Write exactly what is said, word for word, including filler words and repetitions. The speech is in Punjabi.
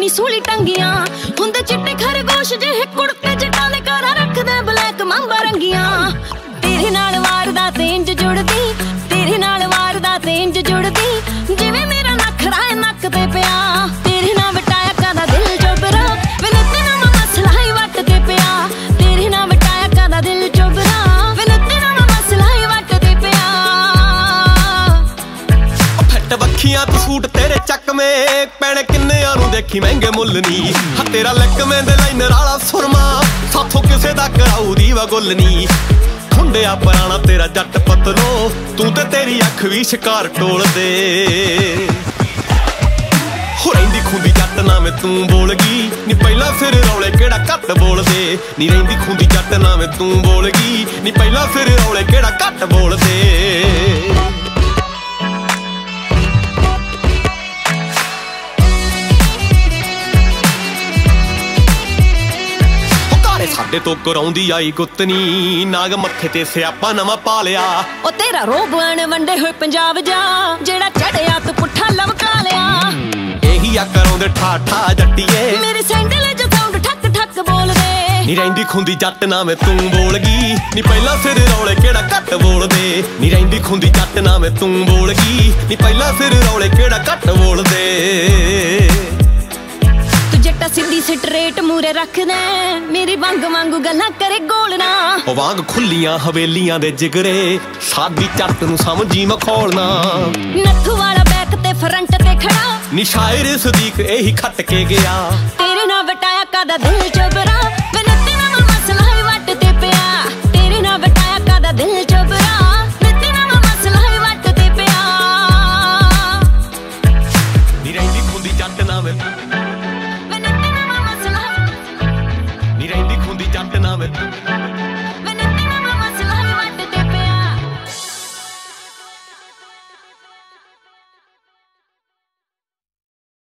ਨੀ ਸੂਲੀ ਟੰਗੀਆਂ ਹੁੰਦੇ ਚਿੱਟੇ ਖਰਗੋਸ਼ ਜਿਹੇ ਕੁੜਤੇ ਜਟਾਂ ਦੇ ਘਰਾਂ ਰੱਖਦੇ ਬਲੈਕ ਮਾਂਬਾ ਰੰਗੀਆਂ ਤੇਰੇ ਨਾਲ ਵਾਰਦਾ ਤੇ ਇੰਜ ਜੁੜਦੀ ਤੇਰੇ ਨਾਲ ਵਾਰਦਾ ਤੇ ਇੰਜ ਜੁੜਦੀ ਜਿਵੇਂ ਮੇਰਾ ਨਖਰਾ ਹੈ ਨੱਕ ਤੇ ਪਿਆ ਤੇਰੇ ਨਾਲ ਵਟਾਇਆ ਕਾਦਾ ਦਿਲ ਚੋਬਰਾ ਵੇ ਨਿੱਤੇ ਨਾਲ ਮਸਲਾ ਹੀ ਵੱਟ ਤੇ ਪਿਆ ਤੇਰੇ ਨਾਲ ਵਟਾਇਆ ਕਾਦਾ ਦਿਲ ਚੋਬਰਾ ਵੇ ਨਿੱਤੇ ਨਾਲ ਮਸਲਾ ਹੀ ਵੱਟ ਤੇ ਪਿਆ ਫੱਟ ਵੱਖੀਆਂ ਤੇ ਸੂਟ ਤੇਰੇ ਚੱਕਵੇਂ ਪੈਣੇ ਕਿੰਨਿਆਂ ਨੂੰ ਦੇਖੀ ਮਹਿੰਗੇ ਮੁੱਲ ਨੀ ਹਾਂ ਤੇਰਾ ਲੱਕਵੇਂ ਦੇ ਲਾਈਨਰ ਵਾਲਾ ਸੁਰਮਾ ਸਾਥੋਂ ਕਿਸੇ ਦਾ ਕਰਾਊ ਦੀ ਵਾ ਗੁੱਲ ਨੀ ਹੁੰਡਿਆ ਪੁਰਾਣਾ ਤੇਰਾ ਜੱਟ ਪਤਲੋ ਤੂੰ ਤੇ ਤੇਰੀ ਅੱਖ ਵੀ ਸ਼ਿਕਾਰ ਟੋਲਦੇ ਹੋ ਰਹਿੰਦੀ ਖੁੰਦੀ ਜੱਟ ਨਾਵੇਂ ਤੂੰ ਬੋਲ ਗਈ ਨੀ ਪਹਿਲਾਂ ਫਿਰ ਰੌਲੇ ਕਿਹੜਾ ਘੱਟ ਬੋਲਦੇ ਨੀ ਰਹਿੰਦੀ ਖੁੰਦੀ ਜੱਟ ਨਾਵੇਂ ਤੂੰ ਬੋਲ ਗਈ ਨੀ ਪਹਿਲਾਂ ਫਿਰ ਰੌਲੇ ਕਿਹੜਾ ਘੱਟ ਬੋਲਦੇ ਸਾਡੇ ਤੋਂ ਕਰਾਉਂਦੀ ਆਈ ਗੁੱਤਨੀ ਨਾਗ ਮੱਥੇ ਤੇ ਸਿਆਪਾ ਨਵਾਂ ਪਾ ਲਿਆ ਉਹ ਤੇਰਾ ਰੋਬਣ ਵੰਡੇ ਹੋਏ ਪੰਜਾਬ ਜਾ ਜਿਹੜਾ ਚੜਿਆ ਤੂੰ ਪੁੱਠਾ ਲਵਕਾ ਲਿਆ ਇਹੀ ਆ ਕਰਾਉਂਦੇ ਠਾਠਾ ਜੱਟੀਏ ਮੇਰੇ ਸੈਂਡਲ ਚ ਸਾਊਂਡ ਠੱਕ ਠੱਕ ਬੋਲਦੇ ਨੀ ਰਹਿੰਦੀ ਖੁੰਦੀ ਜੱਟ ਨਾਵੇਂ ਤੂੰ ਬੋਲ ਗਈ ਨੀ ਪਹਿਲਾਂ ਫਿਰ ਰੌਲੇ ਕਿਹੜਾ ਘੱਟ ਬੋਲਦੇ ਨੀ ਰਹਿੰਦੀ ਖੁੰਦੀ ਜੱਟ ਨਾਵੇਂ ਤੂੰ ਬੋਲ ਗਈ ਨੀ ਪਹਿਲਾਂ ਫਿਰ ਰੌਲੇ ਕਿਹੜਾ ਘੱਟ ਬੋਲਦੇ ਜੱਟਾ ਸਿੱਧੀ ਸਟਰੇਟ ਮੂਰੇ ਰੱਖਦਾ ਮੇਰੀ ਵਾਂਗ ਵਾਂਗੂ ਗੱਲਾਂ ਕਰੇ ਗੋਲਣਾ ਉਹ ਵਾਂਗ ਖੁੱਲੀਆਂ ਹਵੇਲੀਆਂ ਦੇ ਜਿਗਰੇ ਸਾਡੀ ਚੱਟ ਨੂੰ ਸਮਝੀ ਮਖੌਲਣਾ ਨੱਥੂ ਵਾਲਾ ਬੈਕ ਤੇ ਫਰੰਟ ਤੇ ਖੜਾ ਨੀ ਸ਼ਾਇਰ ਸਦੀਕ ਇਹੀ ਖੱਟ ਕੇ ਗਿਆ ਤੇਰੇ ਨਾਲ ਵਟਾਇਆ ਕਾਦਾ ਦਿਲ ਚੋਬਰਾ ਵੇ ਨਿੱਤੇ ਨਾਲ ਮਸਲਾ ਹੀ ਵੱਟ ਤੇ ਪਿਆ ਤੇਰੇ ਨਾਲ ਵਟਾਇਆ ਕਾਦਾ ਦਿਲ ਚੋਬਰਾ ਨਿੱਤੇ ਨਾਲ ਮਸਲਾ ਹੀ ਵੱਟ ਤੇ ਪਿਆ ਨੀ ਰਹਿੰਦੀ ਖੁੰਦੀ ਜੱਟ ਨਾਵੇਂ ਨੀ ਰਹਿੰਦੀ ਖੁੰਦੀ ਜੱਟ ਨਾਵੇਂ